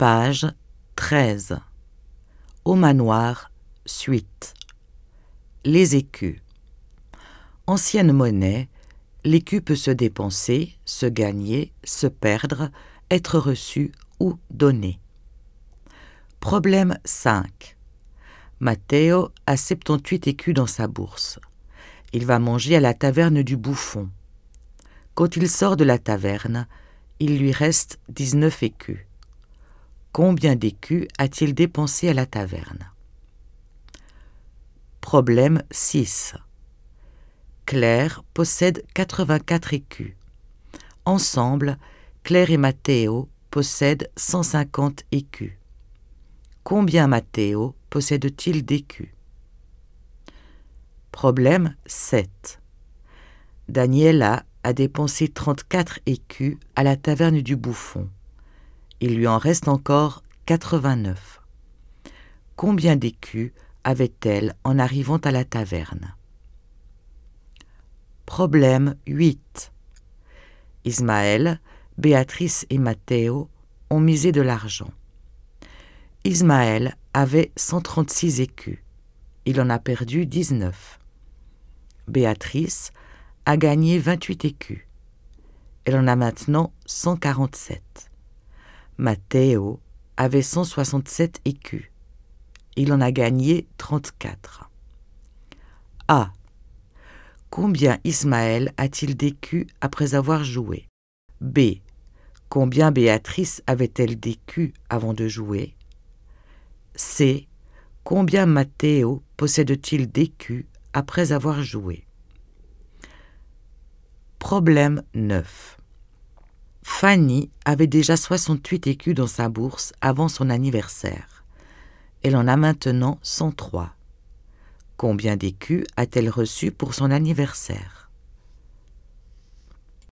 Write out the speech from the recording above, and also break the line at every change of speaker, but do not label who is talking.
Page 13. Au manoir, suite. Les écus. Ancienne monnaie, l'écu peut se dépenser, se gagner, se perdre, être reçu ou donné. Problème 5. Matteo a 78 écus dans sa bourse. Il va manger à la taverne du Bouffon. Quand il sort de la taverne, il lui reste 19 écus. Combien d'écus a-t-il dépensé à la taverne? Problème 6. Claire possède 84 écus. Ensemble, Claire et Matteo possèdent 150 écus. Combien Matteo possède-t-il d'écus? Problème 7. Daniela a dépensé 34 écus à la taverne du Bouffon. Il lui en reste encore 89. Combien d'écus avait-elle en arrivant à la taverne? Problème 8. Ismaël, Béatrice et Matteo ont misé de l'argent. Ismaël avait 136 écus. Il en a perdu 19. Béatrice a gagné 28 écus. Elle en a maintenant 147. Matteo avait 167 écus. Il en a gagné 34. A. Combien Ismaël a-t-il d'écus après avoir joué? B. Combien Béatrice avait-elle d'écus avant de jouer? C. Combien Matteo possède-t-il d'écus après avoir joué? Problème 9. Fanny avait déjà 68 écus dans sa bourse avant son anniversaire. Elle en a maintenant 103. Combien d'écus a-t-elle reçu pour son anniversaire?